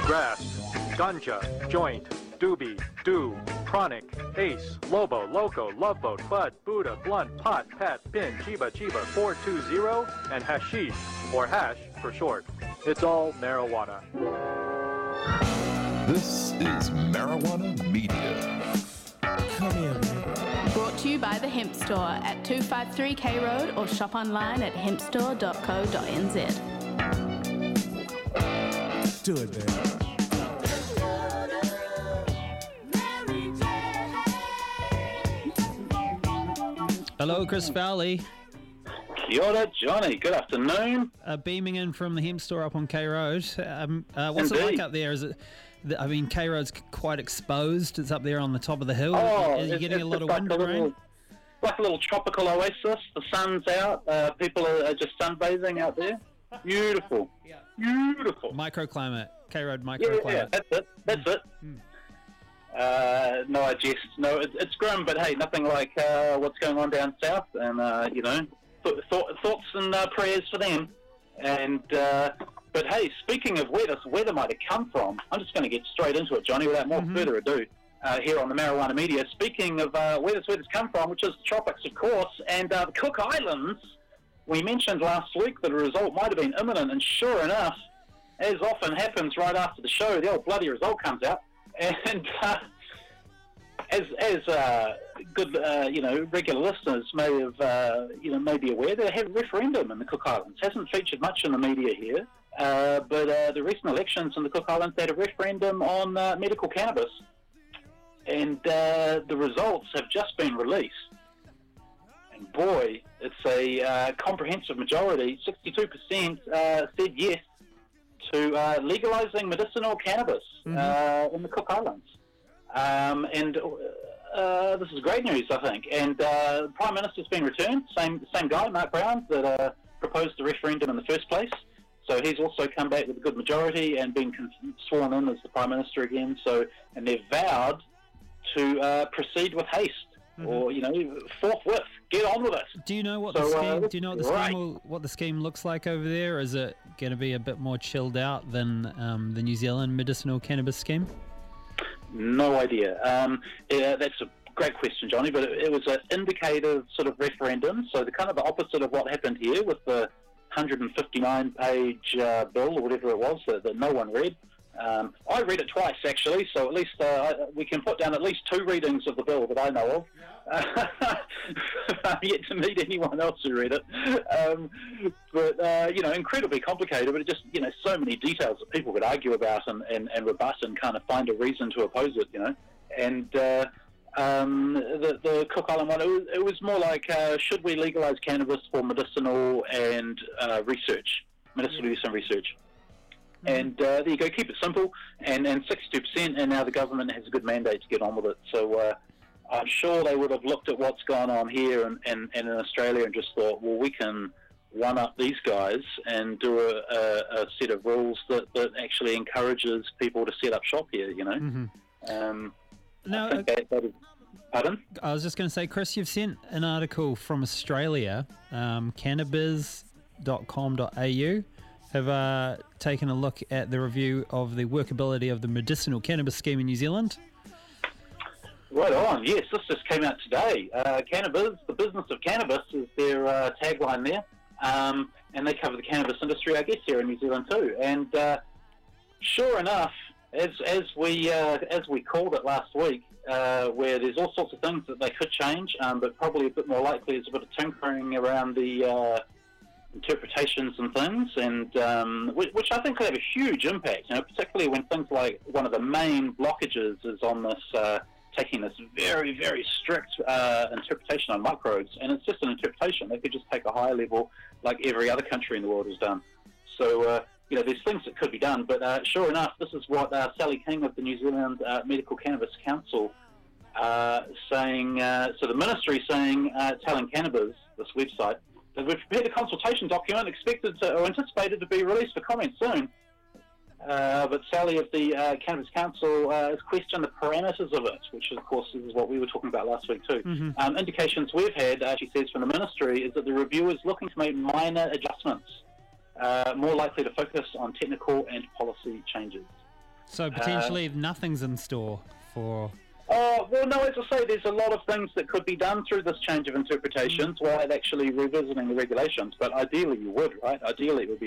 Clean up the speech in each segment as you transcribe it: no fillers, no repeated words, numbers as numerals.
grass, ganja, joint, doobie, do, chronic, ace, lobo, loco, love boat, bud, Buddha, blunt, pot, pat, pin, chiba, 420, and hashish, or hash for short. It's all marijuana. This is Marijuana Media. Come here, man. Brought to you by the Hemp Store at 253 K Road or shop online at hempstore.co.nz. Do it, man. Hello, Chris Fowley. Kia ora, Johnny. Good afternoon. Beaming in from the Hemp Store up on K Road. What's it Indeed. like up there? Is it? I mean, K Road's quite exposed. It's up there on the top of the hill. Oh, Are you getting a lot of like wind and rain? like a little tropical oasis. The sun's out. People are just sunbathing out there. Beautiful. Beautiful. Microclimate. K Road Yeah, microclimate. that's it. No, I jest. No, it's grim, but hey, nothing like what's going on down south, and thoughts and prayers for them. And but hey, speaking of where this weather might have come from, I'm just going to get straight into it, Johnny, without more further ado. Here on the Marijuana Media, speaking of where this weather's come from, which is the tropics, of course, and the Cook Islands. We mentioned last week that a result might have been imminent, and sure enough, as often happens right after the show, the old bloody result comes out. And as good regular listeners may have may be aware, they have a referendum in the Cook Islands. Hasn't featured much in the media here, but the recent elections in the Cook Islands, they had a referendum on medical cannabis, and the results have just been released. And boy, it's a comprehensive majority. 62% said yes to legalising medicinal cannabis in the Cook Islands. And this is great news, I think. And the Prime Minister's been returned, same guy, Mark Brown, that proposed the referendum in the first place. So he's also come back with a good majority and been sworn in as the Prime Minister again. And they've vowed to proceed with haste, or forthwith, get on with it. Do you know what what the scheme looks like over there? Is it going to be a bit more chilled out than the New Zealand medicinal cannabis scheme? No idea. That's a great question, Johnny, but it was an indicative sort of referendum, so the kind of the opposite of what happened here with the 159-page bill or whatever it was that no one read. I read it twice, actually, so at least we can put down at least 2 readings of the bill that I know of. I've yet to meet anyone else who read it. But incredibly complicated, but it just, so many details that people could argue about and rebut and kind of find a reason to oppose it, And the Cook Island one, it was more like, should we legalise cannabis for medicinal and research, medicinal use and research? And there you go, keep it simple, and 62%, and now the government has a good mandate to get on with it. So I'm sure they would have looked at what's gone on here and in Australia and just thought, well, we can one-up these guys and do a set of rules that actually encourages people to set up shop here, Now, pardon? I was just going to say, Chris, you've sent an article from Australia, cannabis.com.au. Have taken a look at the review of the workability of the medicinal cannabis scheme in New Zealand. Right on, yes, this just came out today. Cannabis, the business of cannabis is their tagline there, and they cover the cannabis industry, I guess, here in New Zealand too. And sure enough, as we called it last week, where there's all sorts of things that they could change, but probably a bit more likely is a bit of tinkering around the interpretations and things, and which I think could have a huge impact, particularly when things like one of the main blockages is on this taking this very, very strict interpretation on microbes, and it's just an interpretation. They could just take a higher level like every other country in the world has done. So, there's things that could be done, but sure enough, this is what Sally King of the New Zealand Medical Cannabis Council saying, so the ministry saying, telling Cannabis, this website, that we've prepared a consultation document anticipated to be released for comment soon. But Sally of the Cannabis Council has questioned the parameters of it, which of course is what we were talking about last week too. Indications we've had, she says, from the ministry is that the review is looking to make minor adjustments, more likely to focus on technical and policy changes. So potentially nothing's in store for... Well, no, as I say, there's a lot of things that could be done through this change of interpretations while actually revisiting the regulations, but ideally you would, right? Ideally it would be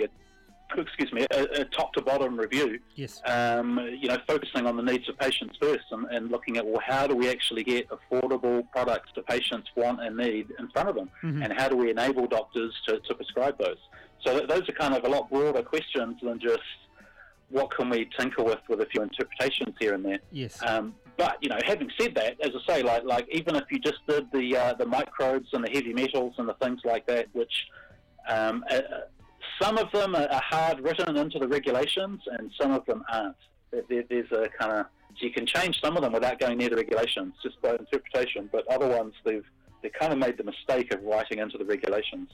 a top-to-bottom review. Yes. Focusing on the needs of patients first and looking at, well, how do we actually get affordable products that patients want and need in front of them? Mm-hmm. And how do we enable doctors to prescribe those? So those are kind of a lot broader questions than just what can we tinker with a few interpretations here and there. Yes. But, having said that, as I say, like even if you just did the microbes and the heavy metals and the things like that, which some of them are hard written into the regulations and some of them aren't. There's a kind of... So you can change some of them without going near the regulations, just by interpretation, but other ones, they've kind of made the mistake of writing into the regulations.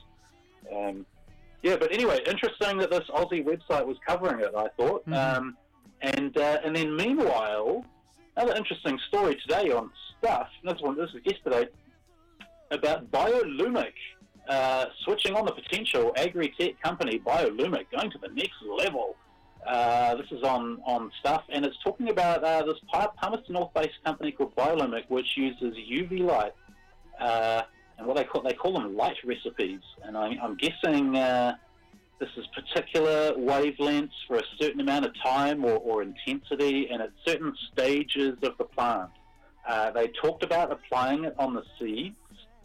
But anyway, interesting that this Aussie website was covering it, I thought. Mm-hmm. And then meanwhile... Another interesting story today on Stuff, this was yesterday, about Biolumic, switching on the potential agri-tech company Biolumic, going to the next level. This is on Stuff, and it's talking about this Palmerston North-based company called Biolumic, which uses UV light, and what they call them light recipes. And I'm guessing this is particular wavelengths for a certain amount of time or intensity and at certain stages of the plant. They talked about applying it on the seeds,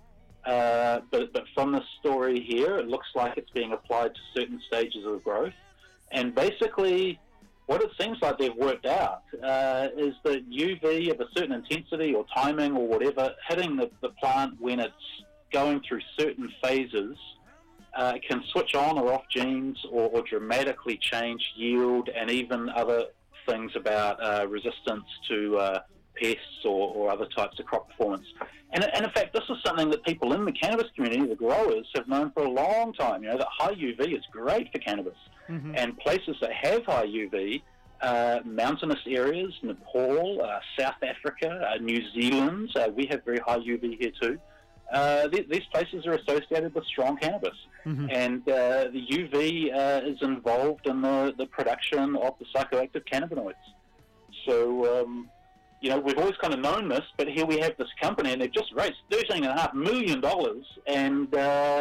but from the story here, it looks like it's being applied to certain stages of growth. And basically, what it seems like they've worked out is that UV of a certain intensity or timing or whatever, hitting the plant when it's going through certain phases, can switch on or off genes or dramatically change yield and even other things about resistance to pests or other types of crop performance. And in fact, this is something that people in the cannabis community, the growers, have known for a long time, that high UV is great for cannabis. Mm-hmm. And places that have high UV, mountainous areas, Nepal, South Africa, New Zealand, we have very high UV here too. These places are associated with strong cannabis, mm-hmm. and the UV is involved in the production of the psychoactive cannabinoids. So, we've always kind of known this, but here we have this company, and they've just raised $13.5 million, and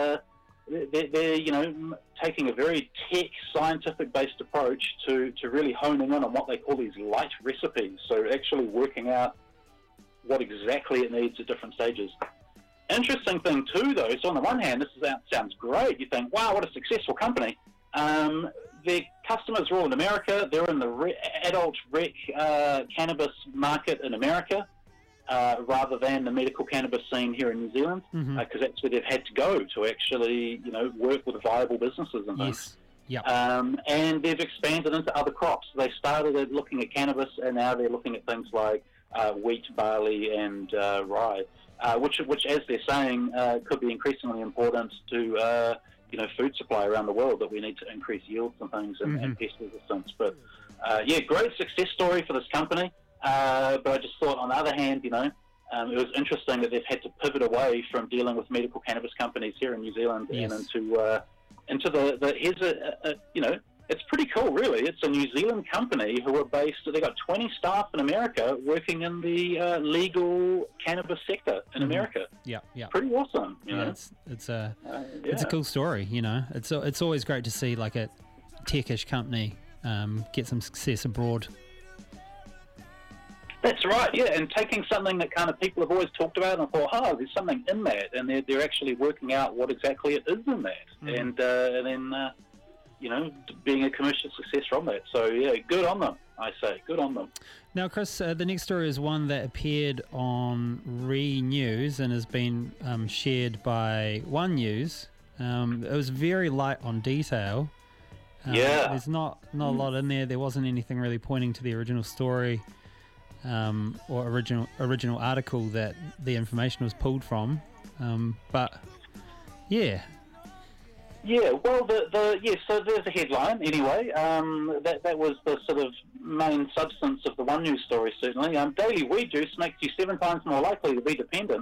they're taking a very tech, scientific-based approach to really honing in on what they call these light recipes. So actually working out what exactly it needs at different stages. Interesting thing too, though, so on the one hand, sounds great. You think, wow, what a successful company. Their customers are all in America. They're in the adult rec cannabis market in America, rather than the medical cannabis scene here in New Zealand, because that's where they've had to go to actually, work with viable businesses and things. Yes. Yep. And they've expanded into other crops. They started at looking at cannabis, and now they're looking at things like wheat, barley, and rye. Which, as they're saying, could be increasingly important to, food supply around the world, that we need to increase yields and things and pest resistance. But, great success story for this company. But I just thought, on the other hand, it was interesting that they've had to pivot away from dealing with medical cannabis companies here in New Zealand and into the it's pretty cool, really. It's a New Zealand company who are based... They've got 20 staff in America working in the legal cannabis sector in America. Yeah. Pretty awesome. It's a cool story. It's always great to see like a techish company get some success abroad. That's right. Yeah, and taking something that kind of people have always talked about and thought, there's something in that, and they're actually working out what exactly it is in that, and then. Being a commercial success from that. So, good on them, I say. Good on them. Now, Chris, the next story is one that appeared on Re-News and has been shared by One News. It was very light on detail. There's not a lot in there. There wasn't anything really pointing to the original story or original article that the information was pulled from. Yeah, well, so there's a headline anyway. That was the sort of main substance of the One News story, certainly. Daily weed juice makes you 7 times more likely to be dependent.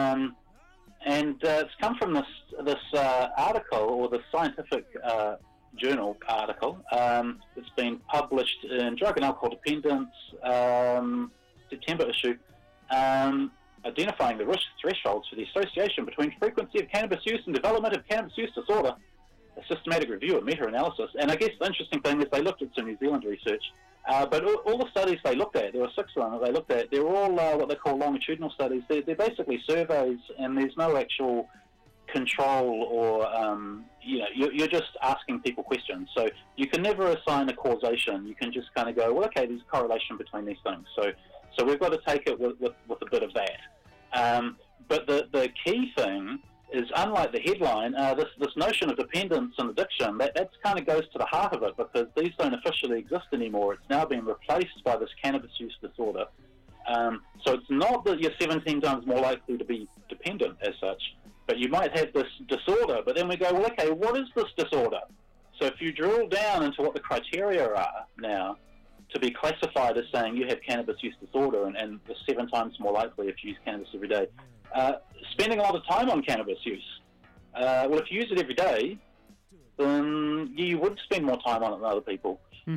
And it's come from this article, or the scientific Journal article. It's been published in Drug and Alcohol Dependence September issue, identifying the risk thresholds for the association between frequency of cannabis use and development of cannabis use disorder, a systematic review and meta-analysis. And I guess the interesting thing is they looked at some New Zealand research, but all the studies they looked at, there were 6 of them that they looked at, they're all what they call longitudinal studies. They're basically surveys, and there's no actual control or, you're just asking people questions. So you can never assign a causation. You can just kind of go, well, okay, there's a correlation between these things. So we've got to take it with a bit of that. But the key thing is, unlike the headline, this notion of dependence and addiction, that kind of goes to the heart of it, because these don't officially exist anymore. It's now been replaced by this cannabis use disorder. So it's not that you're 17 times more likely to be dependent as such, but you might have this disorder. But then we go, well, okay, what is this disorder? So if you drill down into what the criteria are now to be classified as saying you have cannabis use disorder, and the 7 times more likely if you use cannabis every day, spending a lot of time on cannabis use. Well, if you use it every day, then you would spend more time on it than other people.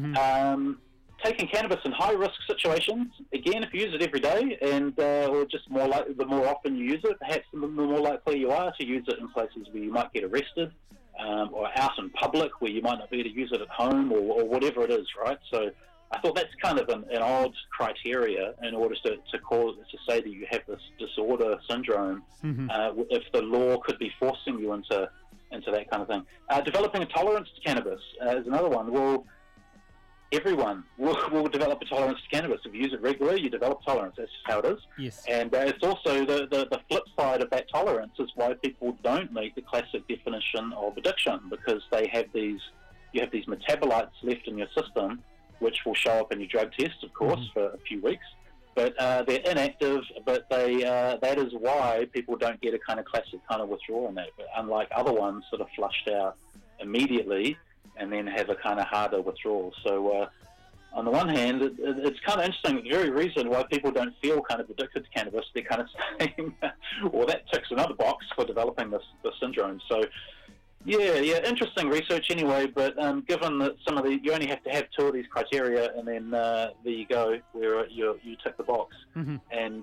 Taking cannabis in high-risk situations, again, if you use it every day, and or just the more often you use it, perhaps the more likely you are to use it in places where you might get arrested, or out in public where you might not be able to use it at home, or whatever it is, right? So I thought that's kind of an odd criteria in order to say that you have this disorder syndrome, if the law could be forcing you into that kind of thing. Developing a tolerance to cannabis is another one. Well, everyone will develop a tolerance to cannabis. If you use it regularly, you develop tolerance. That's just how it is. Yes. And it's also the flip side of that tolerance is why people don't meet the classic definition of addiction, because you have these metabolites left in your system, which will show up in your drug test, of course, for a few weeks. But they're inactive, but that is why people don't get a kind of classic kind of withdrawal in that. But unlike other ones that are flushed out immediately and then have a kind of harder withdrawal. So on the one hand, it's kind of interesting. The very reason why people don't feel kind of addicted to cannabis, they're kind of saying, well, that ticks another box for developing this syndrome. So yeah, interesting research anyway, but given that you only have to have 2 of these criteria, and then there you go, where you tick the box. And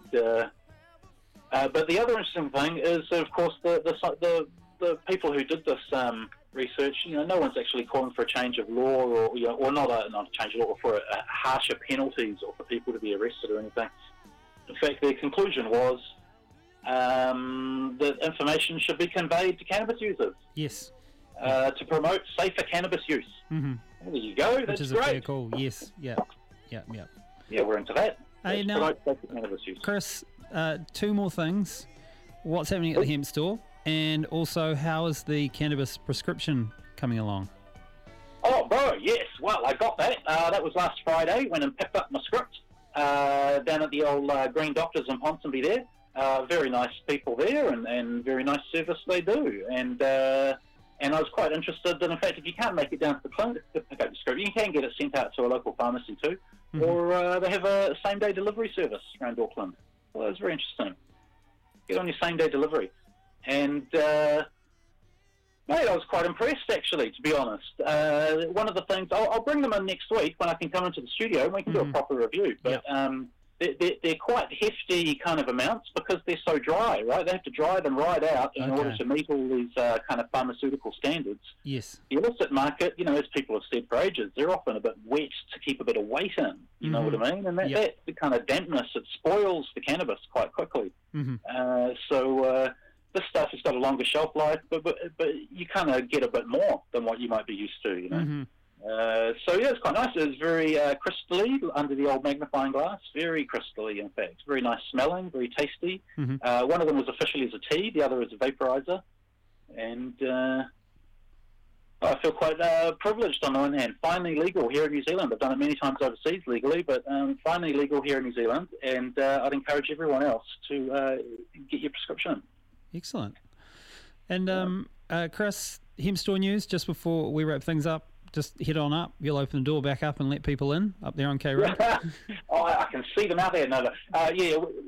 but the other interesting thing is, of course, the people who did this research, no one's actually calling for a change of law, or not a change of law, or for harsher penalties, or for people to be arrested or anything. In fact, their conclusion was that information should be conveyed to cannabis users. Yes. To promote safer cannabis use. Well, there you go. That's Which is great. a fair call. Yes. Yeah, we're into that. Hey, now, promote safer cannabis use. Chris, 2 more things. What's happening at the hemp store? And also, how is the cannabis prescription coming along? Oh, bro, yes. Well, I got that. That was last Friday. Went and picked up my script down at the old Green Doctors in Ponsonby there. Very nice people there, and very nice service they do. And I was quite interested. And in fact, if you can't make it down to the clinic to pick up your script, you can get it sent out to a local pharmacy too. Or they have a same-day delivery service around Auckland. Well, that was very interesting. Get on your same-day delivery. And mate, I was quite impressed, actually, to be honest. One of the things, I'll bring them in next week when I can come into the studio and we can do a proper review. But they're quite hefty kind of amounts because they're so dry, right? They have to dry them right out in order to meet all these kind of pharmaceutical standards. Yes. The illicit market, as people have said for ages, they're often a bit wet to keep a bit of weight in. You know what I mean? And that the kind of dampness, it spoils the cannabis quite quickly. So this stuff has got a longer shelf life, but you kind of get a bit more than what you might be used to, So yeah, it's quite nice. It was very crystally under the old magnifying glass. Very crystally, in fact. Very nice smelling, very tasty. One of them was officially as a tea, the other as a vaporizer. And I feel quite privileged on the one hand. Finally legal here in New Zealand. I've done it many times overseas legally, but finally legal here in New Zealand. And I'd encourage everyone else to get your prescription. Excellent. And Chris, Hemp Store News, just before we wrap things up, just head on up. You'll open the door back up and let people in up there on K Road. I can see them out there. No,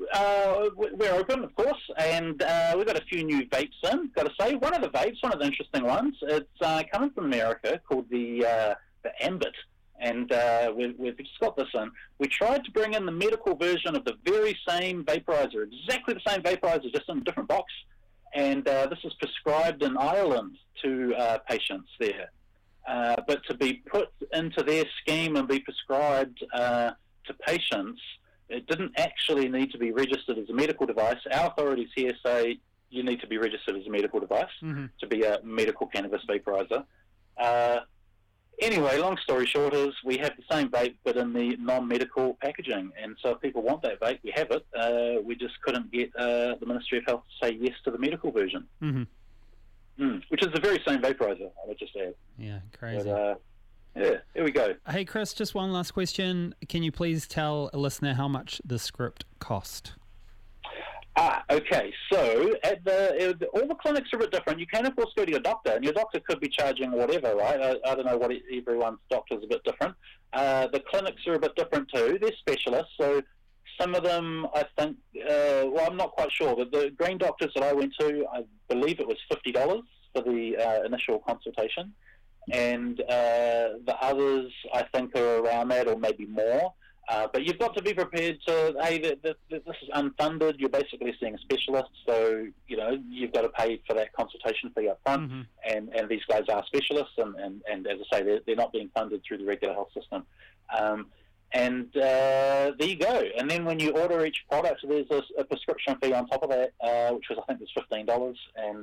we're open, of course, and we've got a few new vapes in. Got to say, one of the interesting ones, it's coming from America, called the Ambit, and we've just got this in. We tried to bring in the medical version of the very same vaporizer, exactly the same vaporizer, just in a different box, and this is prescribed in Ireland to patients there. But to be put into their scheme and be prescribed to patients, it didn't actually need to be registered as a medical device. Our authorities here say you need to be registered as a medical device to be a medical cannabis vaporizer. Anyway, long story short is we have the same vape but in the non-medical packaging. And so if people want that vape, we have it. We just couldn't get the Ministry of Health to say yes to the medical version. Which is the very same vaporizer, I would just add. Yeah, crazy. But, yeah, here we go. Hey, Chris, just one last question. Can you please tell a listener how much the script cost? Okay. So all the clinics are a bit different. You can, of course, go to your doctor, and your doctor could be charging whatever, right? I don't know what everyone's doctor's a bit different. The clinics are a bit different too. They're specialists, so some of them, I think, I'm not quite sure, but the green doctors that I went to, I believe it was $50 for the initial consultation. And the others, I think, are around that or maybe more. But you've got to be prepared to, hey, this is unfunded. You're basically seeing a specialist, so, you've got to pay for that consultation fee up front. And these guys are specialists, and as I say, they're not being funded through the regular health system. And there you go. And then when you order each product, there's a prescription fee on top of that, which was, I think, was $15,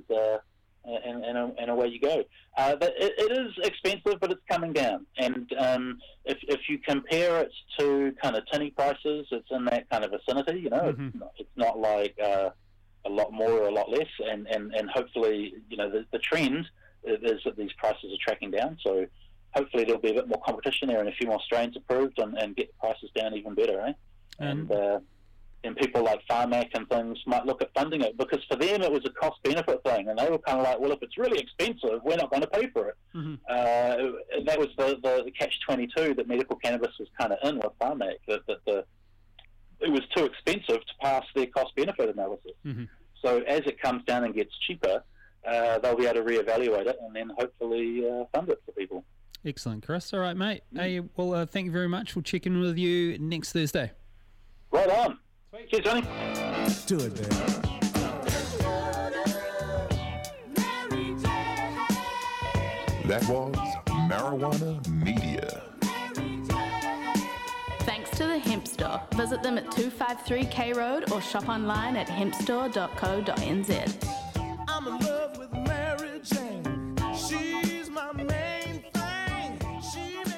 and away you go. But it is expensive, but it's coming down. And if you compare it to kind of tinny prices, it's in that kind of vicinity. It's not like a lot more or a lot less. And hopefully, the trend is that these prices are tracking down. So hopefully there'll be a bit more competition there and a few more strains approved and get the prices down even better, eh? And people like Pharmac and things might look at funding it, because for them it was a cost-benefit thing, and they were kind of like, well, if it's really expensive, we're not going to pay for it. That was the catch-22 that medical cannabis was kind of in with Pharmac, that it was too expensive to pass their cost-benefit analysis. So as it comes down and gets cheaper, they'll be able to reevaluate it and then hopefully fund it for people. Excellent, Chris. All right, mate. Hey, well, thank you very much. We'll check in with you next Thursday. Right on. Sweet. Cheers, Johnny. Do it, man. That was Marijuana Media. Thanks to the Hemp Store. Visit them at 253 K Road or shop online at hempstore.co.nz.